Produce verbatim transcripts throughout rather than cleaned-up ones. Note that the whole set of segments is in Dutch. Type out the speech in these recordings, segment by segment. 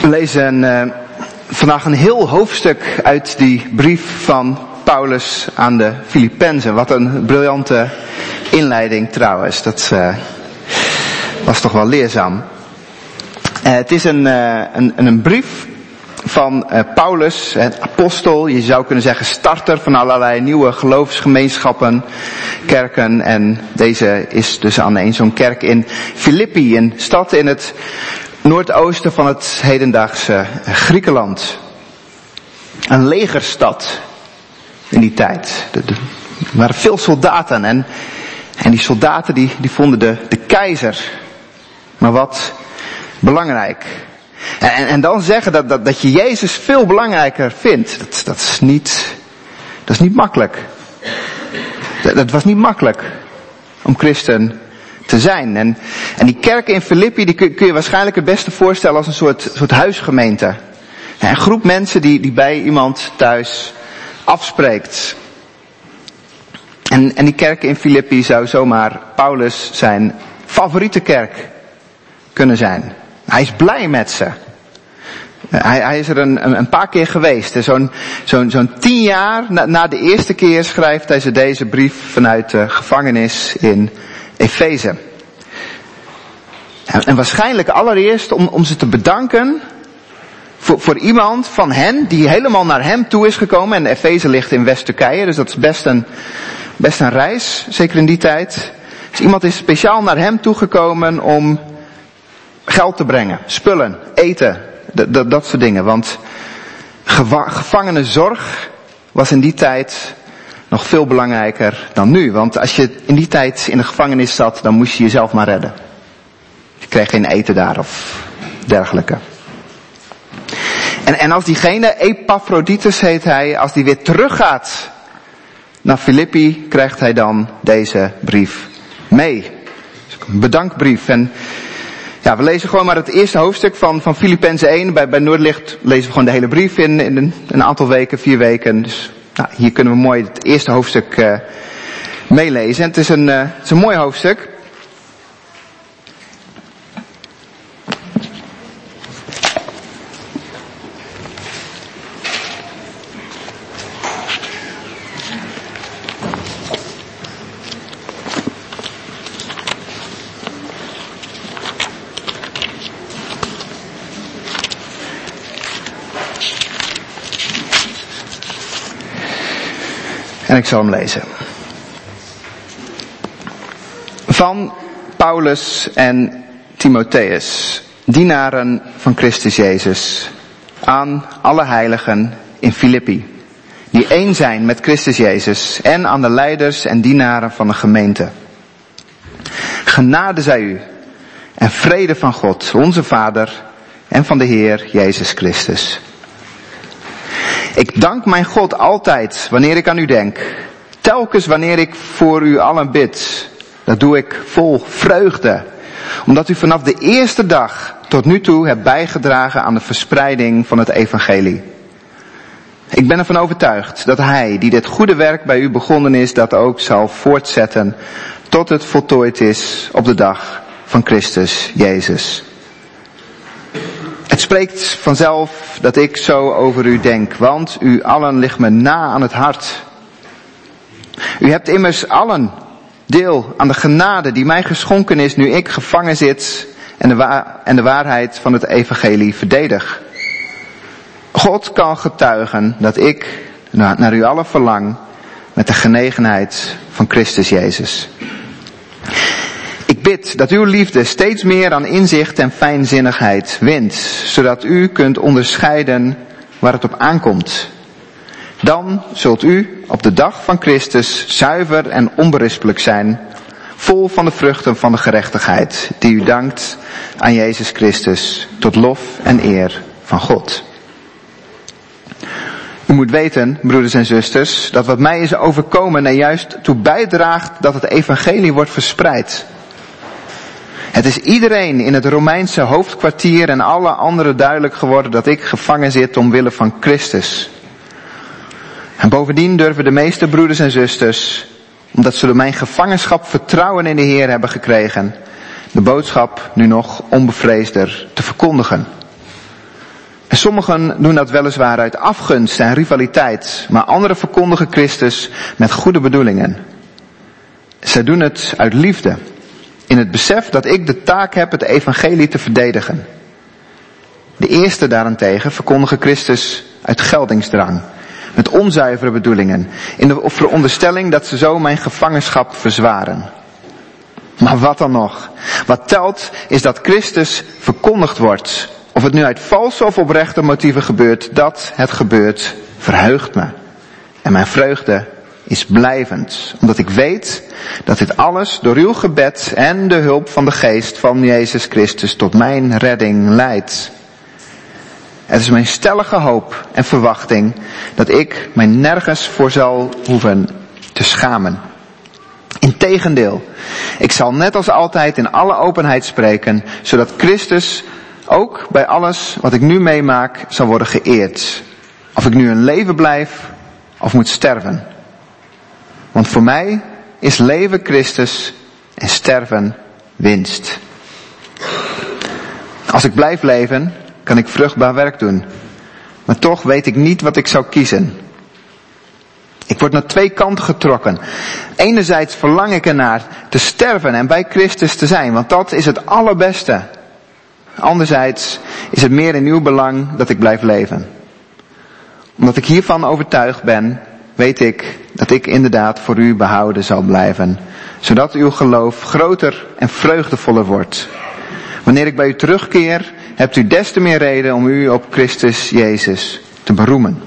We lezen uh, vandaag een heel hoofdstuk uit die brief van Paulus aan de Filippenzen. Wat een briljante inleiding trouwens. Dat uh, was toch wel leerzaam. Uh, het is een, uh, een, een brief van uh, Paulus, het apostel, je zou kunnen zeggen starter van allerlei nieuwe geloofsgemeenschappen, kerken. En deze is dus aan een zo'n kerk in Filippi, een stad in het noordoosten van het hedendaagse Griekenland. Een legerstad in die tijd. Er waren veel soldaten en, en die soldaten die, die vonden de, de keizer maar wat belangrijk. En, en, en dan zeggen dat, dat, dat je Jezus veel belangrijker vindt, dat, dat, is, niet, dat is niet makkelijk. Dat, dat was niet makkelijk om christen te zijn. En, en die kerk in Filippi, die kun, kun je waarschijnlijk het beste voorstellen als een soort, soort huisgemeente. Een groep mensen die, die bij iemand thuis afspreekt. En, en die kerk in Filippi zou zomaar Paulus zijn favoriete kerk kunnen zijn. Hij is blij met ze. Hij, hij is er een, een, een paar keer geweest. Zo'n, zo'n, zo'n tien jaar na, na de eerste keer schrijft hij ze deze brief vanuit de gevangenis in Efeze. En, en waarschijnlijk allereerst om, om ze te bedanken voor, voor iemand van hen die helemaal naar hem toe is gekomen. En Efeze ligt in West-Turkije, dus dat is best een, best een reis, zeker in die tijd. Dus iemand is speciaal naar hem toegekomen om geld te brengen, spullen, eten, dat, dat, dat soort dingen. Want geva- gevangenenzorg was in die tijd nog veel belangrijker dan nu. Want als je in die tijd in de gevangenis zat, dan moest je jezelf maar redden. Je kreeg geen eten daar of dergelijke. En, en als diegene, Epaphroditus heet hij, als die weer teruggaat naar Filippi, krijgt hij dan deze brief mee. Een bedankbrief. En ja, we lezen gewoon maar het eerste hoofdstuk van, van Filippenzen één. Bij, bij Noordlicht lezen we gewoon de hele brief in, in een, een aantal weken, vier weken. Dus nou, hier kunnen we mooi het eerste hoofdstuk uh, meelezen. En het is, een, uh, het is een mooi hoofdstuk. En ik zal hem lezen. Van Paulus en Timotheus, dienaren van Christus Jezus, aan alle heiligen in Filippi, die één zijn met Christus Jezus, en aan de leiders en dienaren van de gemeente. Genade zij u en vrede van God, onze Vader, en van de Heer Jezus Christus. Ik dank mijn God altijd wanneer ik aan u denk. Telkens wanneer ik voor u allen bid. Dat doe ik vol vreugde. Omdat u vanaf de eerste dag tot nu toe hebt bijgedragen aan de verspreiding van het evangelie. Ik ben ervan overtuigd dat hij die dit goede werk bij u begonnen is, dat ook zal voortzetten tot het voltooid is op de dag van Christus Jezus. Het spreekt vanzelf dat ik zo over u denk, want u allen ligt me na aan het hart. U hebt immers allen deel aan de genade die mij geschonken is nu ik gevangen zit en de, wa- en de waarheid van het evangelie verdedig. God kan getuigen dat ik naar, naar u allen verlang met de genegenheid van Christus Jezus. Ik bid dat uw liefde steeds meer aan inzicht en fijnzinnigheid wint, zodat u kunt onderscheiden waar het op aankomt. Dan zult u op de dag van Christus zuiver en onberispelijk zijn, vol van de vruchten van de gerechtigheid, die u dankt aan Jezus Christus, tot lof en eer van God. U moet weten, broeders en zusters, dat wat mij is overkomen er juist toe bijdraagt dat het evangelie wordt verspreid. Het is iedereen in het Romeinse hoofdkwartier en alle anderen duidelijk geworden dat ik gevangen zit omwille van Christus. En bovendien durven de meeste broeders en zusters, omdat ze door mijn gevangenschap vertrouwen in de Heer hebben gekregen, de boodschap nu nog onbevreesder te verkondigen. En sommigen doen dat weliswaar uit afgunst en rivaliteit, maar anderen verkondigen Christus met goede bedoelingen. Zij doen het uit liefde, in het besef dat ik de taak heb het evangelie te verdedigen. De eerste daarentegen verkondigen Christus uit geldingsdrang, met onzuivere bedoelingen, in de veronderstelling dat ze zo mijn gevangenschap verzwaren. Maar wat dan nog? Wat telt is dat Christus verkondigd wordt. Of het nu uit valse of oprechte motieven gebeurt, dat het gebeurt, verheugt me. En mijn vreugde is blijvend, omdat ik weet dat dit alles door uw gebed en de hulp van de geest van Jezus Christus tot mijn redding leidt. Het is mijn stellige hoop en verwachting dat ik mij nergens voor zal hoeven te schamen. Integendeel, ik zal net als altijd in alle openheid spreken, zodat Christus ook bij alles wat ik nu meemaak zal worden geëerd. Of ik nu in leven blijf of moet sterven. Want voor mij is leven Christus en sterven winst. Als ik blijf leven, kan ik vruchtbaar werk doen. Maar toch weet ik niet wat ik zou kiezen. Ik word naar twee kanten getrokken. Enerzijds verlang ik ernaar te sterven en bij Christus te zijn, want dat is het allerbeste. Anderzijds is het meer in uw belang dat ik blijf leven. Omdat ik hiervan overtuigd ben, weet ik dat ik inderdaad voor u behouden zal blijven. Zodat uw geloof groter en vreugdevoller wordt. Wanneer ik bij u terugkeer, hebt u des te meer reden om u op Christus Jezus te beroemen.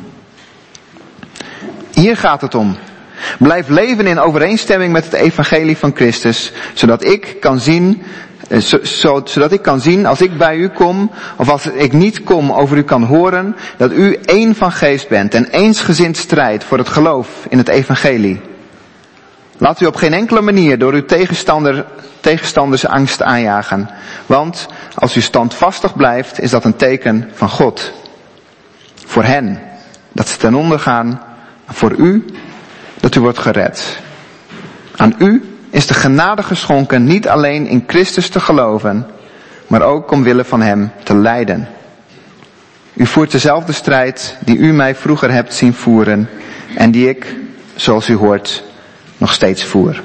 Hier gaat het om. Blijf leven in overeenstemming met het evangelie van Christus, zodat ik kan zien, zo, zo, zodat ik kan zien als ik bij u kom, of als ik niet kom over u kan horen, dat u één van geest bent en eensgezind strijdt voor het geloof in het evangelie. Laat u op geen enkele manier door uw tegenstander, tegenstanders angst aanjagen, want als u standvastig blijft, is dat een teken van God. Voor hen, dat ze ten onder gaan, voor u, dat u wordt gered. Aan u is de genade geschonken niet alleen in Christus te geloven, maar ook omwille van hem te lijden. U voert dezelfde strijd die u mij vroeger hebt zien voeren en die ik, zoals u hoort, nog steeds voer.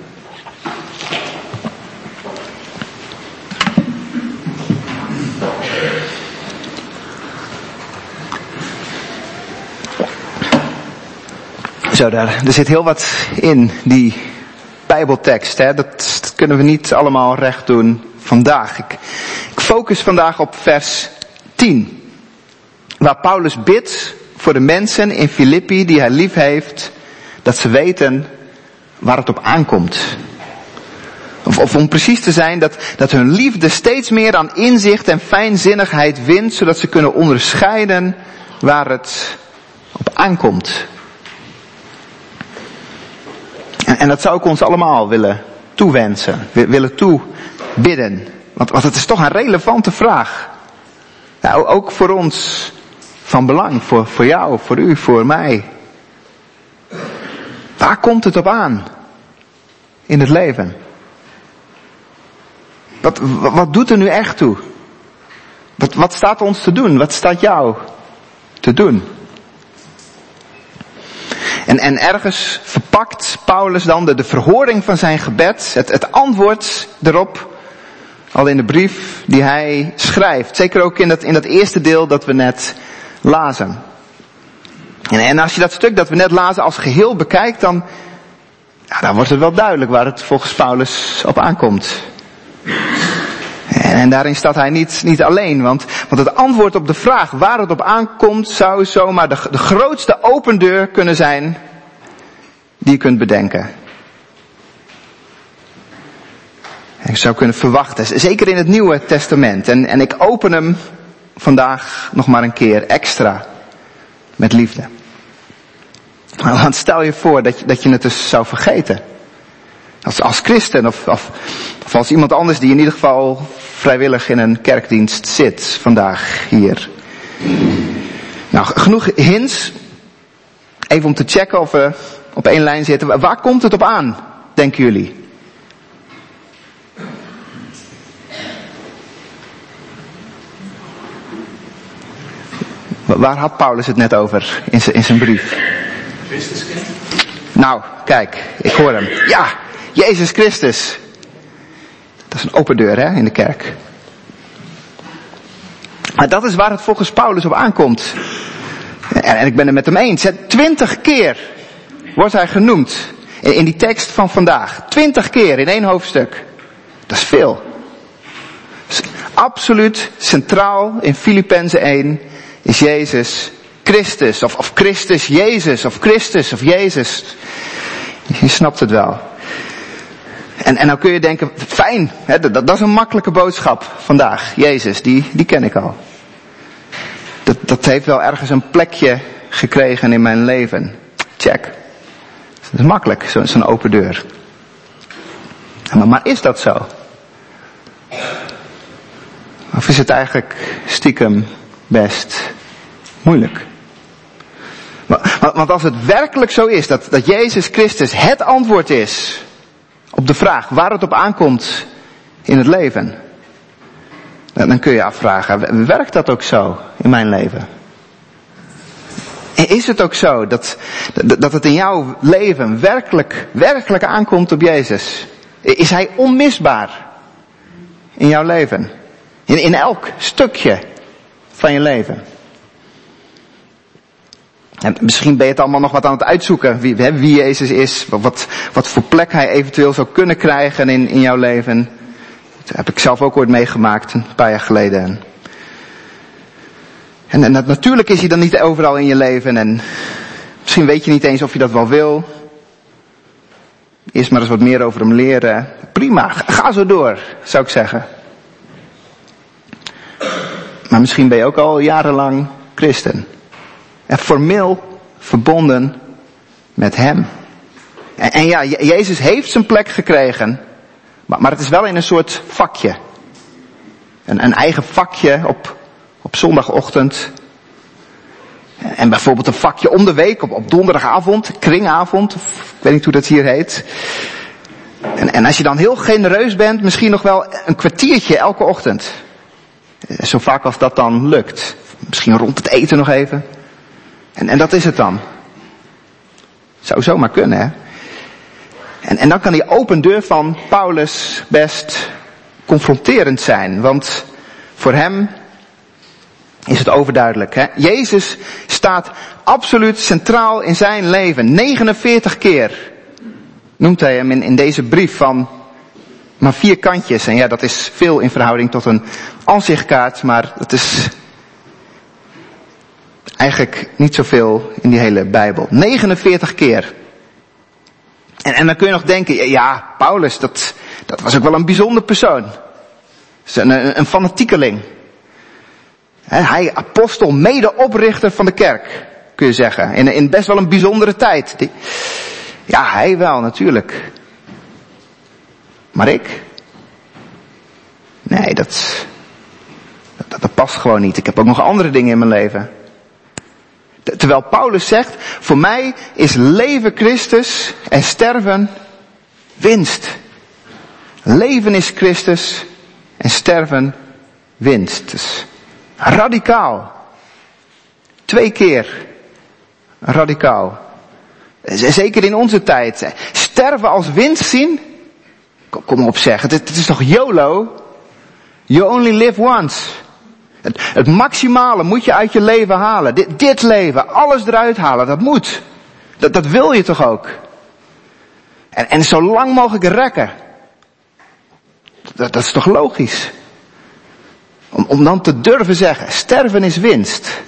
Zo, daar, er zit heel wat in die Bijbeltekst. Hè? Dat, dat kunnen we niet allemaal recht doen vandaag. Ik, ik focus vandaag op vers tien. Waar Paulus bidt voor de mensen in Filippi die hij lief heeft, dat ze weten waar het op aankomt. Of, of om precies te zijn, dat, dat hun liefde steeds meer aan inzicht en fijnzinnigheid wint, zodat ze kunnen onderscheiden waar het op aankomt. En, en dat zou ik ons allemaal willen toewensen, willen toebidden. Want, want het is toch een relevante vraag. Ja, ook voor ons van belang, voor, voor jou, voor u, voor mij. Waar komt het op aan in het leven? Wat, wat doet er nu echt toe? Wat, wat staat ons te doen? Wat staat jou te doen? En, en ergens verpakt Paulus dan de, de verhoring van zijn gebed, het, het antwoord erop, al in de brief die hij schrijft. Zeker ook in dat, in dat eerste deel dat we net lazen. En, en als je dat stuk dat we net lazen als geheel bekijkt, dan, ja, dan wordt het wel duidelijk waar het volgens Paulus op aankomt. En, en daarin staat hij niet, niet alleen, want, want het antwoord op de vraag waar het op aankomt zou zomaar de, de grootste open deur kunnen zijn die je kunt bedenken. En je zou kunnen verwachten, zeker in het Nieuwe Testament. En, en ik open hem vandaag nog maar een keer extra met liefde. Want stel je voor dat je, dat je het dus zou vergeten. Als, als christen of, of, of als iemand anders die in ieder geval vrijwillig in een kerkdienst zit vandaag hier. Nou, genoeg hints. Even om te checken of we op één lijn zitten. Waar komt het op aan, denken jullie? Waar had Paulus het net over in zijn, in zijn brief? Christuskind. Nou, kijk, ik hoor hem. Ja, Jezus Christus. Dat is een open deur, hè, in de kerk. Maar dat is waar het volgens Paulus op aankomt. En, en ik ben het met hem eens. Twintig keer wordt hij genoemd in, in die tekst van vandaag. Twintig keer in één hoofdstuk. Dat is veel. Dus absoluut centraal in Filippenzen één is Jezus Christus. Of, of Christus Jezus. Of Christus of Jezus. Je snapt het wel. En, en nou kun je denken, fijn, hè, dat, dat is een makkelijke boodschap vandaag. Jezus, die, die ken ik al. Dat, dat heeft wel ergens een plekje gekregen in mijn leven. Check. Dat is makkelijk, zo, zo'n open deur. Maar, maar is dat zo? Of is het eigenlijk stiekem best moeilijk? Want als het werkelijk zo is dat, dat Jezus Christus het antwoord is op de vraag waar het op aankomt in het leven, dan kun je afvragen, werkt dat ook zo in mijn leven? Is het ook zo dat, dat het in jouw leven werkelijk, werkelijk aankomt op Jezus? Is Hij onmisbaar in jouw leven? In, in elk stukje van je leven? En misschien ben je het allemaal nog wat aan het uitzoeken, wie, wie Jezus is, wat, wat voor plek Hij eventueel zou kunnen krijgen in, in jouw leven. Dat heb ik zelf ook ooit meegemaakt, een paar jaar geleden. En, en dat, natuurlijk is Hij dan niet overal in je leven en misschien weet je niet eens of je dat wel wil. Eerst maar eens wat meer over Hem leren. Prima, ga zo door, zou ik zeggen. Maar misschien ben je ook al jarenlang christen. En formeel verbonden met Hem. En, en ja, Jezus heeft zijn plek gekregen. Maar, maar het is wel in een soort vakje. Een, een eigen vakje op, op zondagochtend. En bijvoorbeeld een vakje om de week op, op donderdagavond, kringavond. Of, ik weet niet hoe dat hier heet. En, en als je dan heel genereus bent, misschien nog wel een kwartiertje elke ochtend. Zo vaak als dat dan lukt. Misschien rond het eten nog even. En, en dat is het dan. Zou zomaar kunnen, hè. En, en dan kan die open deur van Paulus best confronterend zijn. Want voor hem is het overduidelijk, hè. Jezus staat absoluut centraal in zijn leven. negenenveertig keer noemt hij hem in, in deze brief van maar vier kantjes. En ja, dat is veel in verhouding tot een ansichtkaart, maar dat is eigenlijk niet zoveel in die hele Bijbel. negenenveertig keer. En, en dan kun je nog denken, ja, Paulus, dat, dat was ook wel een bijzonder persoon. Een, een, een fanatiekeling. He, hij, apostel, medeoprichter van de kerk, kun je zeggen. In, in best wel een bijzondere tijd. Die, ja, hij wel, natuurlijk. Maar ik? Nee, dat, dat, dat past gewoon niet. Ik heb ook nog andere dingen in mijn leven. Terwijl Paulus zegt, voor mij is leven Christus en sterven winst. Leven is Christus en sterven winst. Dus radicaal. Twee keer radicaal. Zeker in onze tijd. Sterven als winst zien? Kom, kom op zeg, het, het is toch YOLO? You only live once. Het, het maximale moet je uit je leven halen. Dit, dit leven, alles eruit halen, dat moet. Dat, dat wil je toch ook? En, en zo lang mogelijk rekken. Dat, dat is toch logisch? Om, om dan te durven zeggen, sterven is winst.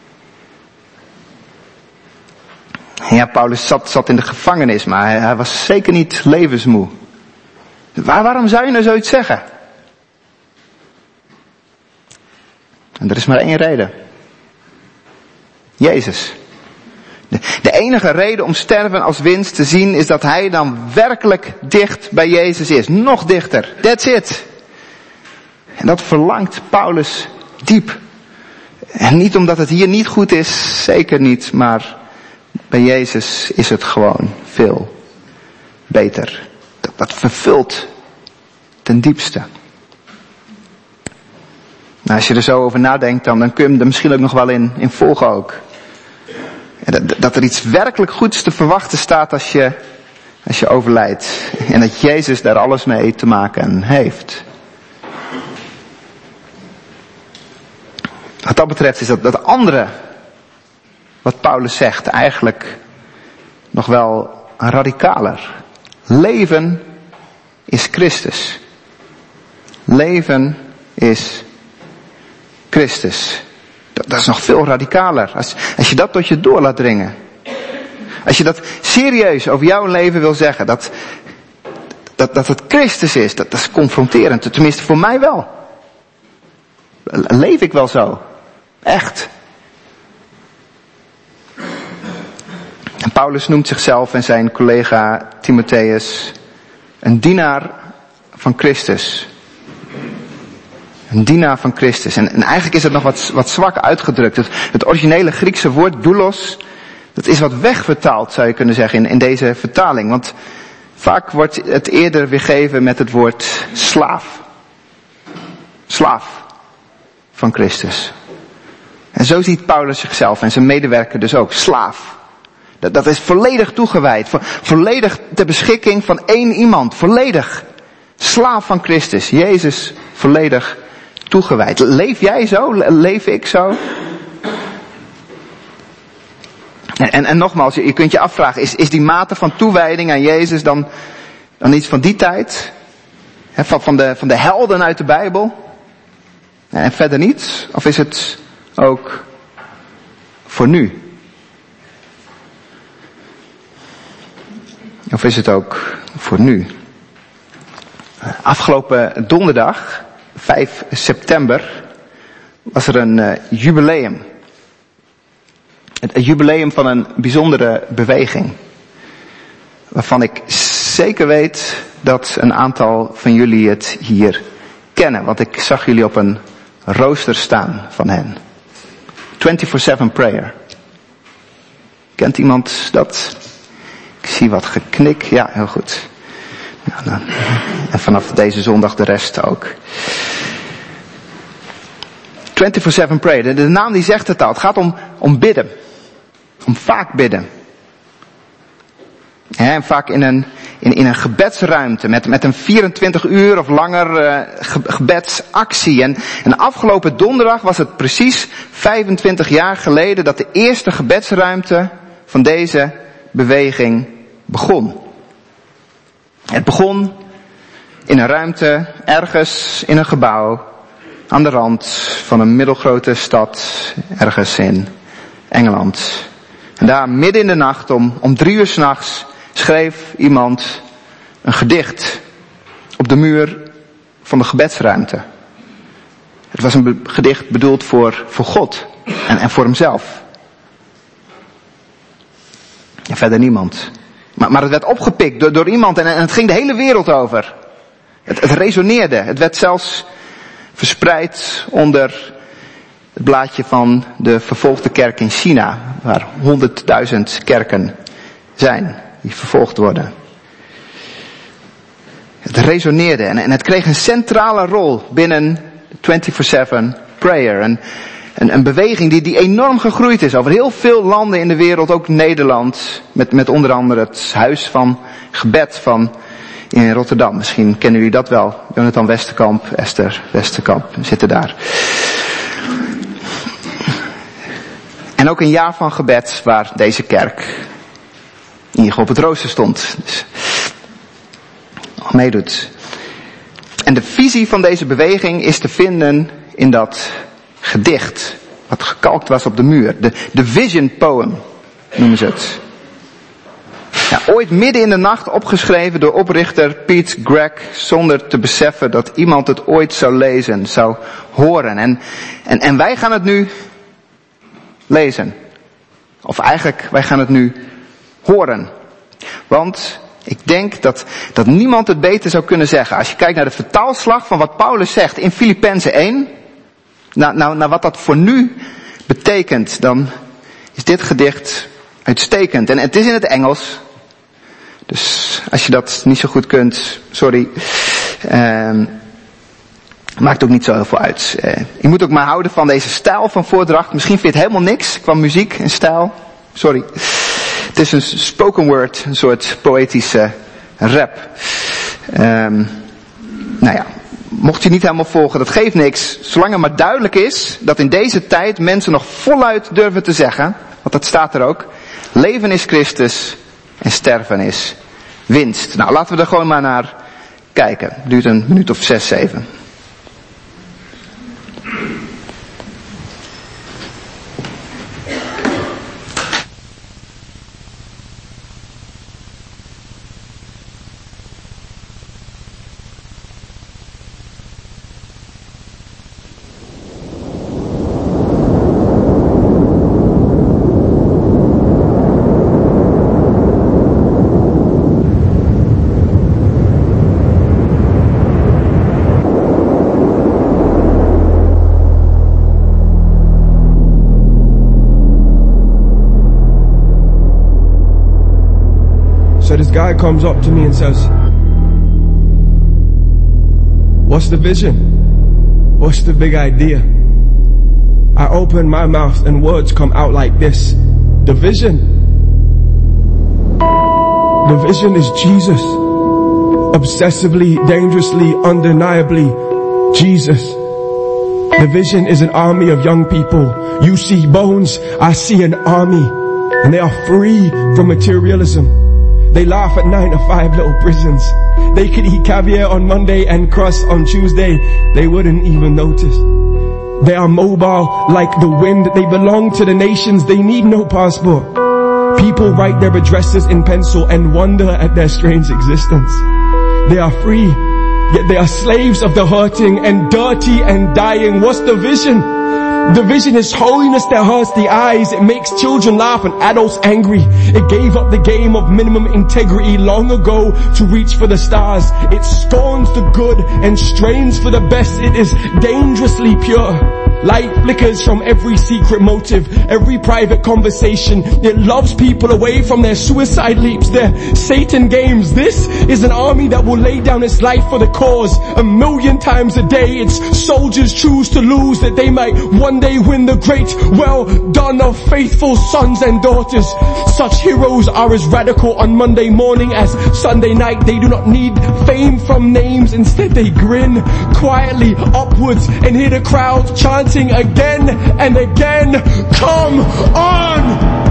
Ja, Paulus zat, zat in de gevangenis, maar hij, hij was zeker niet levensmoe. Waar, waarom zou je nou zoiets zeggen? En er is maar één reden. Jezus. De, de enige reden om sterven als winst te zien is dat hij dan werkelijk dicht bij Jezus is. Nog dichter. That's it. En dat verlangt Paulus diep. En niet omdat het hier niet goed is, zeker niet, maar bij Jezus is het gewoon veel beter. Dat, dat vervult ten diepste. Nou, als je er zo over nadenkt, dan, dan kun je hem er misschien ook nog wel in, in volgen ook. Dat, dat er iets werkelijk goeds te verwachten staat als je, als je overlijdt. En dat Jezus daar alles mee te maken heeft. Wat dat betreft is dat, dat andere, wat Paulus zegt, eigenlijk nog wel radicaler. Leven is Christus. Leven is Christus. Dat, dat is nog veel radicaler. Als, als je dat tot je door laat dringen. Als je dat serieus over jouw leven wil zeggen. Dat, dat, dat het Christus is. Dat, dat is confronterend. Tenminste voor mij wel. Leef ik wel zo? Echt. En Paulus noemt zichzelf en zijn collega Timotheus een dienaar van Christus. Een dienaar van Christus. En, en eigenlijk is het nog wat, wat zwak uitgedrukt. Het, het originele Griekse woord doulos, dat is wat wegvertaald, zou je kunnen zeggen, in, in deze vertaling. Want vaak wordt het eerder weergegeven met het woord slaaf. Slaaf van Christus. En zo ziet Paulus zichzelf en zijn medewerker dus ook. Slaaf. Dat, dat is volledig toegewijd. Vo, volledig ter beschikking van één iemand. Volledig. Slaaf van Christus. Jezus volledig toegewijd. Leef jij zo? Leef ik zo? En, en, en nogmaals, je, je kunt je afvragen. Is, is die mate van toewijding aan Jezus dan, dan iets van die tijd? He, van, van, de, van de helden uit de Bijbel? En verder niet? Of is het ook voor nu? Of is het ook voor nu? Afgelopen donderdag, vijf september, was er een uh, jubileum. Het, het jubileum van een bijzondere beweging. Waarvan ik zeker weet dat een aantal van jullie het hier kennen. Want ik zag jullie op een rooster staan van hen. vierentwintig zeven prayer. Kent iemand dat? Ik zie wat geknik. Ja, heel goed. Ja, nou, en vanaf deze zondag de rest ook. vierentwintig zeven prayer. De, de naam die zegt het al. Het gaat om, om bidden. Om vaak bidden. He, en vaak in een, in, in een gebedsruimte. Met, met een vierentwintig uur of langer uh, ge, gebedsactie. En, en afgelopen donderdag was het precies vijfentwintig jaar geleden dat de eerste gebedsruimte van deze beweging begon. Het begon in een ruimte, ergens in een gebouw, aan de rand van een middelgrote stad, ergens in Engeland. En daar midden in de nacht, om, om drie uur 's nachts, schreef iemand een gedicht op de muur van de gebedsruimte. Het was een be- gedicht bedoeld voor, voor God en, en voor hemzelf. En verder niemand. Maar, maar het werd opgepikt door, door iemand en, en het ging de hele wereld over. Het, het resoneerde. Het werd zelfs verspreid onder het blaadje van de vervolgde kerk in China. Waar honderdduizend kerken zijn die vervolgd worden. Het resoneerde en, en het kreeg een centrale rol binnen vierentwintig zeven prayer. En, Een, een beweging die, die enorm gegroeid is over heel veel landen in de wereld, ook Nederland, met, met onder andere het Huis van Gebed van in Rotterdam. Misschien kennen jullie dat wel. Jonathan Westerkamp, Esther Westerkamp zitten daar. En ook een jaar van gebed waar deze kerk in ieder geval op het rooster stond. Dus meedoet. En de visie van deze beweging is te vinden in dat gedicht, wat gekalkt was op de muur. De, de vision poem noemen ze het. Ja, ooit midden in de nacht opgeschreven door oprichter Pete Gregg, zonder te beseffen dat iemand het ooit zou lezen, zou horen. En, en, en wij gaan het nu lezen. Of eigenlijk, wij gaan het nu horen. Want ik denk dat, dat niemand het beter zou kunnen zeggen. Als je kijkt naar de vertaalslag van wat Paulus zegt in Filippenzen één. Nou, nou, nou wat dat voor nu betekent, dan is dit gedicht uitstekend. En het is in het Engels. Dus als je dat niet zo goed kunt, sorry. Um, Maakt ook niet zo heel veel uit. Uh, je moet ook maar houden van deze stijl van voordracht. Misschien vind je het helemaal niks qua muziek en stijl. Sorry. Het is een spoken word, een soort poëtische rap. Um, nou ja, mocht je niet helemaal volgen, dat geeft niks. Zolang het maar duidelijk is dat in deze tijd mensen nog voluit durven te zeggen, want dat staat er ook, leven is Christus en sterven is winst. Nou, laten we er gewoon maar naar kijken. Het duurt een minuut of zes, zeven. So this guy comes up to me and says, "What's the vision? What's the big idea?" I open my mouth and words come out like this. The vision. The vision is Jesus. Obsessively, dangerously, undeniably, Jesus. The vision is an army of young people. You see bones, I see an army. And they are free from materialism. They laugh at nine to five little prisons. They could eat caviar on Monday and crust on Tuesday. They wouldn't even notice. They are mobile like the wind. They belong to the nations. They need no passport. People write their addresses in pencil and wonder at their strange existence. They are free, yet they are slaves of the hurting and dirty and dying. What's the vision? The vision is holiness that hurts the eyes. It makes children laugh and adults angry. It gave up the game of minimum integrity long ago to reach for the stars. It scorns the good and strains for the best. It is dangerously pure. Light flickers from every secret motive, every private conversation. It loves people away from their suicide leaps, their Satan games. This is an army that will lay down its life for the cause. A million times a day its soldiers choose to lose that they might one day win the great well done of faithful sons and daughters. Such heroes are as radical on Monday morning as Sunday night. They do not need fame from names. Instead they grin quietly upwards and hear the crowd chant again and again, come on!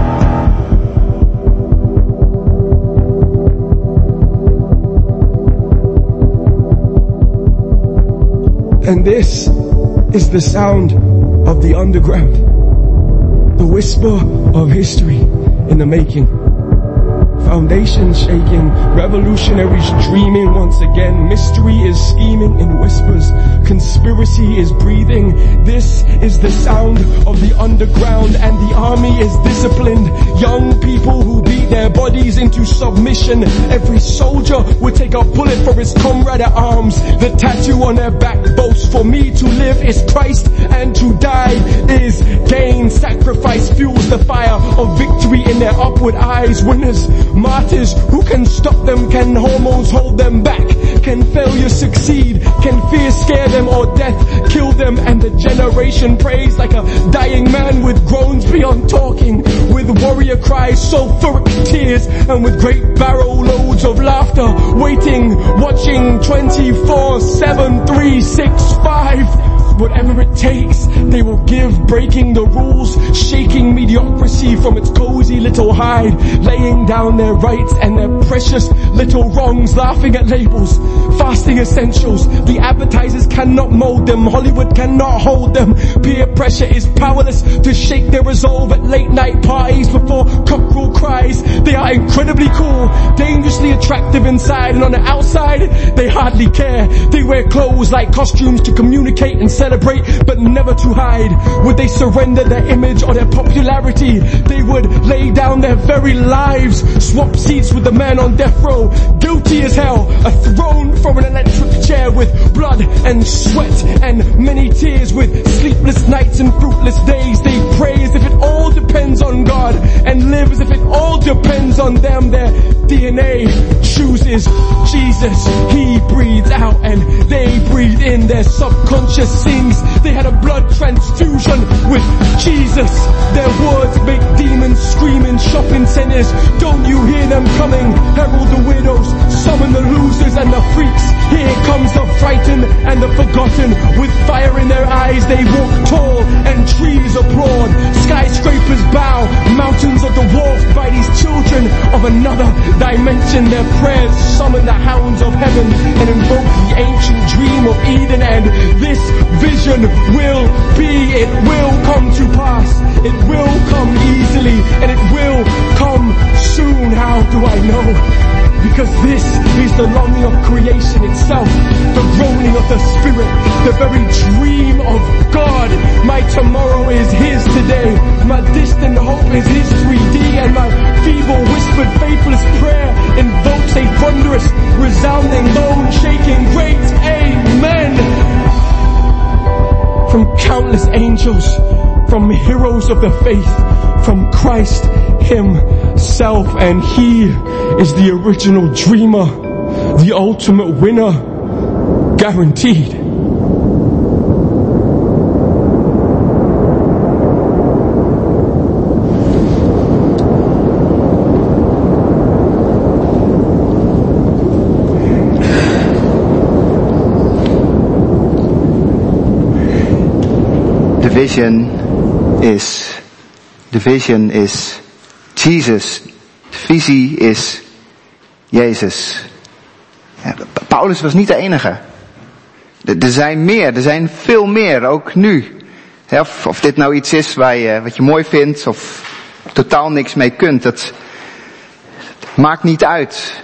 And this is the sound of the underground, the whisper of history in the making. Foundations shaking, revolutionaries dreaming once again. Mystery is scheming in whispers, conspiracy is breathing. This is the sound of the underground, and the army is disciplined. Young people who beat their bodies into submission. Every soldier would take a bullet for his comrade at arms. The tattoo on their back boasts, for me to live is Christ and to die is gain. Sacrifice fuels the fire of victory in their upward eyes. Winners, martyrs, who can stop them? Can hormones hold them back? Can failure succeed? Can fear scare them or death kill them? And the generation prays like a dying man with groans beyond talking, with warrior cries, sulfuric tears, and with great barrow loads of laughter, waiting, watching twenty-four seven, three sixty-five. Whatever it takes, they will give, breaking the rules, shaking mediocrity from its cozy little hide, laying down their rights and their precious little wrongs, laughing at labels, fasting essentials. The advertisers cannot mold them, Hollywood cannot hold them. Peer pressure is powerless to shake their resolve at late night parties before cockerel cries. They are incredibly cool, dangerously attractive inside, and on the outside, they hardly care. They wear clothes like costumes to communicate and sell celebrate but never to hide? Would they surrender their image or their popularity? They would lay down their very lives, swap seats with the man on death row, guilty as hell, a throne from an electric chair with blood and sweat and many tears, with sleepless nights and fruitless days. They pray as if it all depends on God and live as if it all depends on them. Their D N A chooses Jesus. He breathes out and they breathe in. Their subconscious sings. They had a blood transfusion with Jesus. Their words make demons scream in shopping centers. Don't you hear them coming? Herald the widows, summon the losers and the freaks. Here comes the frightened and the forgotten. With fire in their eyes they walk tall and trees applaud. Skyscrapers bow, mountains are dwarfed by these children of another dimension. Their prayers summon the hounds of heaven and invoke the ancient dream of Eden. And this vision will be, it will come to pass. It will come easily and it will come soon. How do I know? Because this is the longing of creation itself, the groaning of the Spirit, the very dream of God. My tomorrow is His today, my distant hope is His three D, and my feeble whispered faithless prayer invokes a thunderous, resounding, bone-shaking, great Amen. From countless angels, from heroes of the faith, from Christ Himself, and He is the original dreamer, the ultimate winner, guaranteed. The vision is, the vision is Jesus. De visie is Jezus. Ja, Paulus was niet de enige. Er, er zijn meer, er zijn veel meer, ook nu. Ja, of, of dit nou iets is waar je, wat je mooi vindt of totaal niks mee kunt, dat, dat maakt niet uit.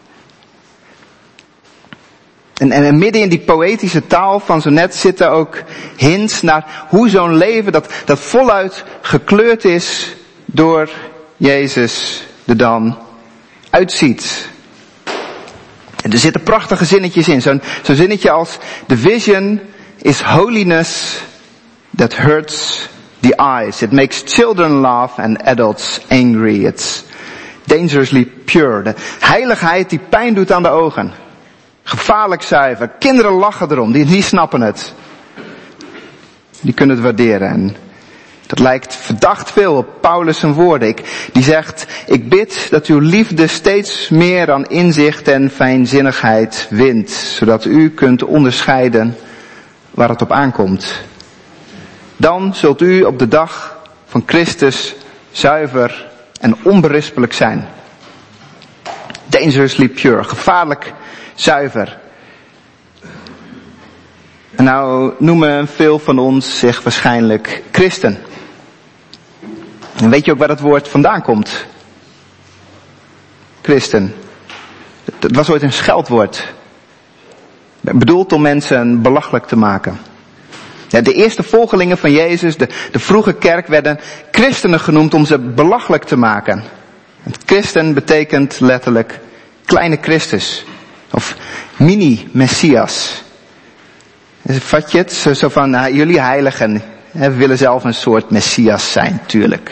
En, en, en midden in die poëtische taal van zo net zitten ook hints naar hoe zo'n leven dat, dat voluit gekleurd is door Jezus er dan uitziet. En er zitten prachtige zinnetjes in. Zo'n, zo'n zinnetje als: the vision is holiness that hurts the eyes. It makes children laugh and adults angry. It's dangerously pure. De heiligheid die pijn doet aan de ogen. Gevaarlijk zuiver. Kinderen lachen erom. Die, die snappen het. Die kunnen het waarderen. En dat lijkt verdacht veel op Paulus' zijn woorden. Ik, die zegt: ik bid dat uw liefde steeds meer aan inzicht en fijnzinnigheid wint, zodat u kunt onderscheiden waar het op aankomt. Dan zult u op de dag van Christus zuiver en onberispelijk zijn. Dangerously pure, gevaarlijk zuiver. En nou noemen veel van ons zich waarschijnlijk christen. En weet je ook waar dat woord vandaan komt? Christen. Het was ooit een scheldwoord. Bedoeld om mensen belachelijk te maken. Ja, de eerste volgelingen van Jezus, de, de vroege kerk, werden christenen genoemd om ze belachelijk te maken. Het christen betekent letterlijk kleine Christus. Of mini-Messias. Dus vat je het? Zo, zo van, nou, jullie heiligen, hè, we willen zelf een soort Messias zijn, tuurlijk.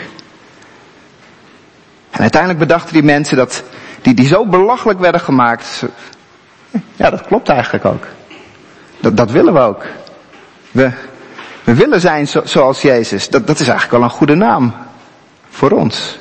En uiteindelijk bedachten die mensen dat, die, die zo belachelijk werden gemaakt. Ja, dat klopt eigenlijk ook. Dat, dat willen we ook. We, we willen zijn zo, zoals Jezus. Dat, dat is eigenlijk al een goede naam voor ons.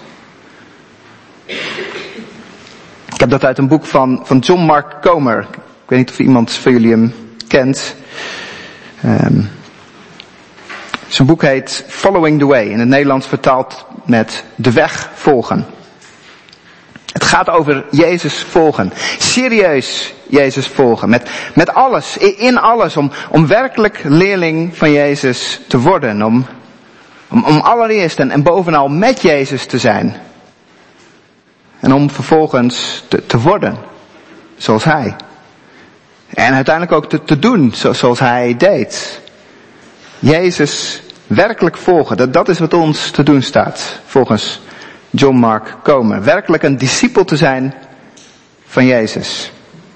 Ik heb dat uit een boek van, van John Mark Comer. Ik weet niet of iemand van jullie hem kent. Um, zijn boek heet Following the Way. In het Nederlands vertaald met De Weg volgen. Het gaat over Jezus volgen. Serieus Jezus volgen. Met, met alles, in alles. Om, om werkelijk leerling van Jezus te worden. Om, om, om allereerst en, en bovenal met Jezus te zijn. En om vervolgens te, te worden. Zoals Hij. En uiteindelijk ook te, te doen zo, zoals Hij deed. Jezus werkelijk volgen. Dat, dat is wat ons te doen staat, volgens John Mark Comer. Werkelijk een discipel te zijn van Jezus.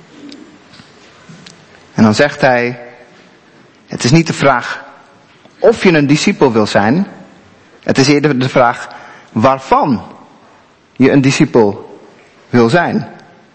En dan zegt hij, het is niet de vraag of je een discipel wil zijn. Het is eerder de vraag waarvan je een discipel wil zijn.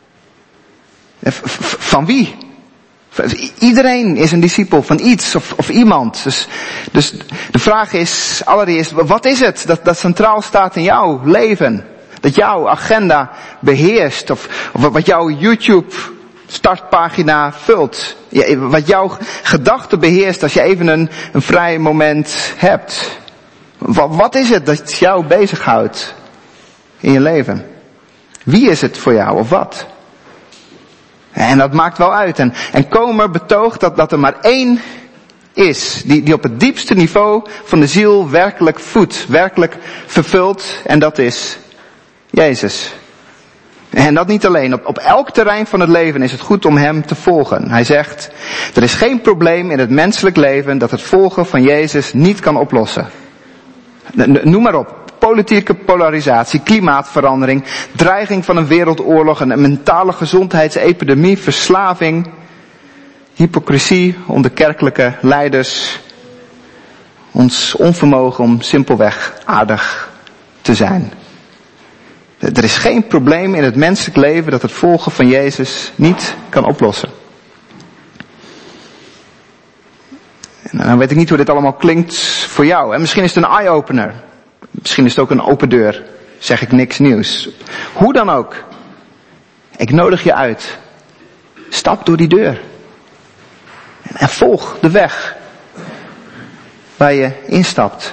Van wie? Iedereen is een discipel van iets of, of iemand. Dus, dus de vraag is allereerst, wat is het dat, dat centraal staat in jouw leven? Dat jouw agenda beheerst? Of, of wat jouw YouTube startpagina vult? Ja, wat jouw gedachten beheerst als je even een, een vrij moment hebt? Wat, wat is het dat jou bezighoudt in je leven? Wie is het voor jou of wat? En dat maakt wel uit. En, en Comer betoogt dat, dat er maar één is. Die, die op het diepste niveau van de ziel werkelijk voedt. Werkelijk vervult. En dat is Jezus. En dat niet alleen. Op, op elk terrein van het leven is het goed om hem te volgen. Hij zegt, er is geen probleem in het menselijk leven dat het volgen van Jezus niet kan oplossen. Noem maar op. Politieke polarisatie, klimaatverandering, dreiging van een wereldoorlog, een mentale gezondheidsepidemie, verslaving, hypocrisie onder kerkelijke leiders, ons onvermogen om simpelweg aardig te zijn. Er is geen probleem in het menselijk leven dat het volgen van Jezus niet kan oplossen. En dan weet ik niet hoe dit allemaal klinkt voor jou. En misschien is het een eye-opener. Misschien is het ook een open deur. Zeg ik niks nieuws. Hoe dan ook. Ik nodig je uit. Stap door die deur. En volg de weg waar je instapt.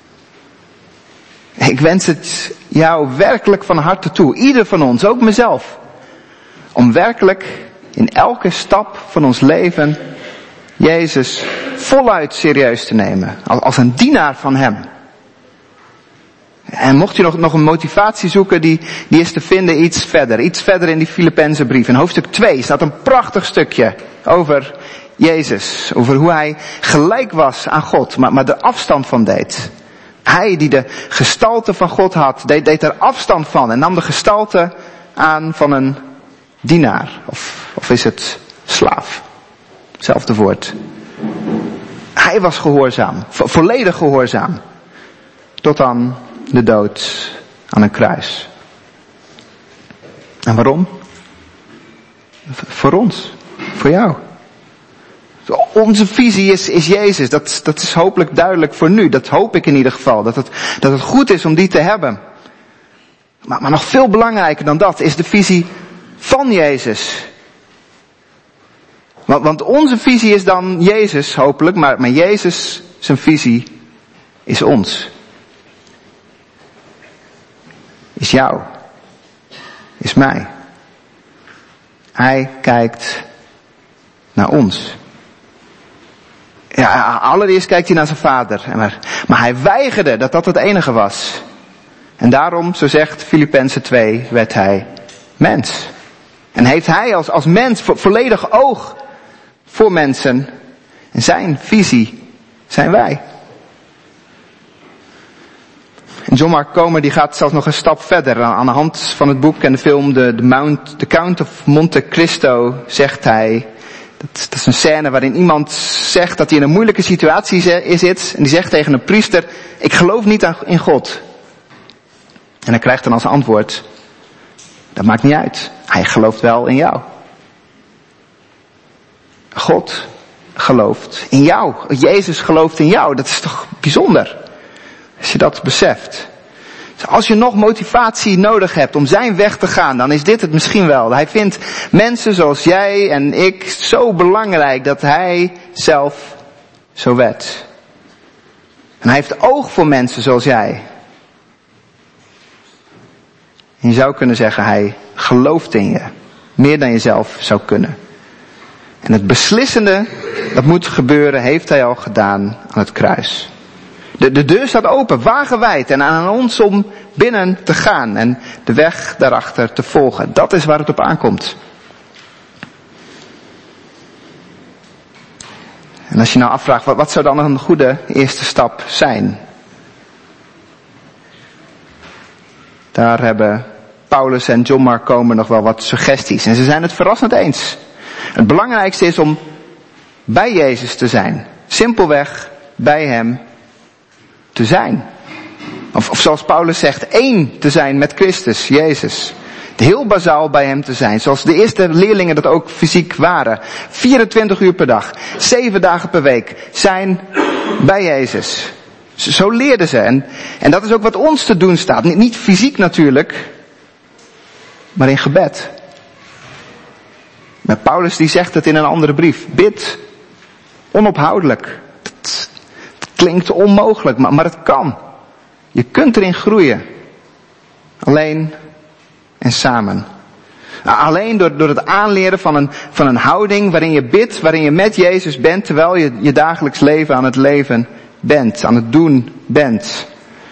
Ik wens het jou werkelijk van harte toe. Ieder van ons, ook mezelf. Om werkelijk in elke stap van ons leven Jezus voluit serieus te nemen. Als een dienaar van hem. En mocht je nog, nog een motivatie zoeken, die, die is te vinden iets verder. Iets verder in die Filippense brief. In hoofdstuk twee staat een prachtig stukje over Jezus. Over hoe hij gelijk was aan God, maar, maar er afstand van deed. Hij die de gestalte van God had, deed, deed er afstand van. En nam de gestalte aan van een dienaar. Of, of is het slaaf? Hetzelfde woord. Hij was gehoorzaam. Vo- volledig gehoorzaam. Tot aan de dood aan een kruis. En waarom? Voor ons. Voor jou. Onze visie is, is Jezus. Dat, dat is hopelijk duidelijk voor nu. Dat hoop ik in ieder geval. Dat het, dat het goed is om die te hebben. Maar, maar nog veel belangrijker dan dat is de visie van Jezus. Want, want onze visie is dan Jezus hopelijk. Maar, maar Jezus, zijn visie is ons. Is jou. Is mij. Hij kijkt naar ons. Ja, allereerst kijkt hij naar zijn vader. Maar, maar hij weigerde dat dat het enige was. En daarom, zo zegt Filippenzen twee, werd hij mens. En heeft hij als, als mens vo, volledig oog voor mensen. En zijn visie zijn wij. En John Mark Comer die gaat zelfs nog een stap verder. Aan de hand van het boek en de film The, the, Mount, The Count of Monte Cristo zegt hij... Dat, dat is een scène waarin iemand zegt dat hij in een moeilijke situatie zit. En die zegt tegen een priester, ik geloof niet aan, in God. En hij krijgt dan als antwoord, dat maakt niet uit. Hij gelooft wel in jou. God gelooft in jou. Jezus gelooft in jou. Dat is toch bijzonder. Als je dat beseft. Dus als je nog motivatie nodig hebt om zijn weg te gaan, dan is dit het misschien wel. Hij vindt mensen zoals jij en ik zo belangrijk dat hij zelf zo werd. En hij heeft oog voor mensen zoals jij. En je zou kunnen zeggen, hij gelooft in je. Meer dan je zelf zou kunnen. En het beslissende, dat moet gebeuren, heeft hij al gedaan aan het kruis. De, de deur staat open, wagenwijd, en aan ons om binnen te gaan en de weg daarachter te volgen. Dat is waar het op aankomt. En als je nou afvraagt, wat, wat zou dan een goede eerste stap zijn? Daar hebben Paulus en John Mark Comer nog wel wat suggesties. En ze zijn het verrassend eens. Het belangrijkste is om bij Jezus te zijn. Simpelweg bij hem te zijn. Of, of zoals Paulus zegt, één te zijn met Christus, Jezus. Heel bazaal bij hem te zijn. Zoals de eerste leerlingen dat ook fysiek waren. vierentwintig uur per dag. zeven dagen per week. Zijn bij Jezus. Zo leerden ze. En, en dat is ook wat ons te doen staat. Niet, niet fysiek natuurlijk. Maar in gebed. Maar Paulus die zegt het in een andere brief. Bid onophoudelijk. Het, het klinkt onmogelijk, maar, maar het kan. Je kunt erin groeien. Alleen en samen. Alleen door, door het aanleren van een, van een houding waarin je bidt, waarin je met Jezus bent, terwijl je je dagelijks leven aan het leven bent, aan het doen bent.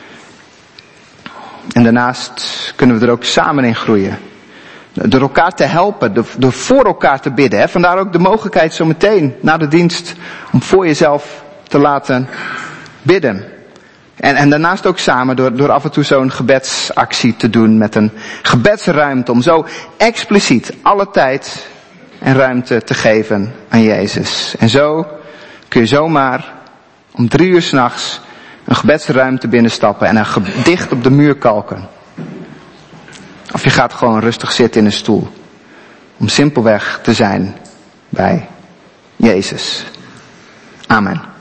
En daarnaast kunnen we er ook samen in groeien. Door elkaar te helpen, door, door voor elkaar te bidden. Hè. Vandaar ook de mogelijkheid zo meteen na de dienst om voor jezelf te laten bidden. En, en daarnaast ook samen door, door af en toe zo'n gebedsactie te doen met een gebedsruimte. Om zo expliciet alle tijd en ruimte te geven aan Jezus. En zo kun je zomaar om drie uur 's nachts een gebedsruimte binnenstappen en een gedicht op de muur kalken. Of je gaat gewoon rustig zitten in een stoel. Om simpelweg te zijn bij Jezus. Amen.